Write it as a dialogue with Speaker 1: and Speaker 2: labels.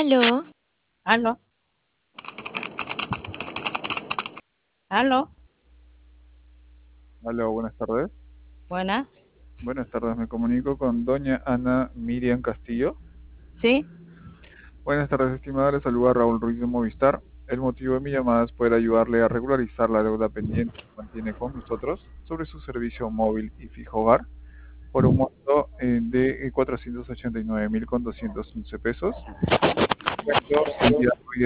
Speaker 1: Aló,
Speaker 2: Aló, aló,
Speaker 3: Hola, buenas tardes.
Speaker 2: buenas,
Speaker 3: Buenas tardes, me comunico con doña Ana Miriam Castillo.
Speaker 2: ¿sí?
Speaker 3: Buenas tardes, estimada, le saluda Raúl Ruiz de Movistar. El motivo de mi llamada es poder ayudarle a regularizar la deuda pendiente que mantiene con nosotros sobre su servicio móvil y fijo hogar por un monto de 489.211 pesos. Cuento el día de hoy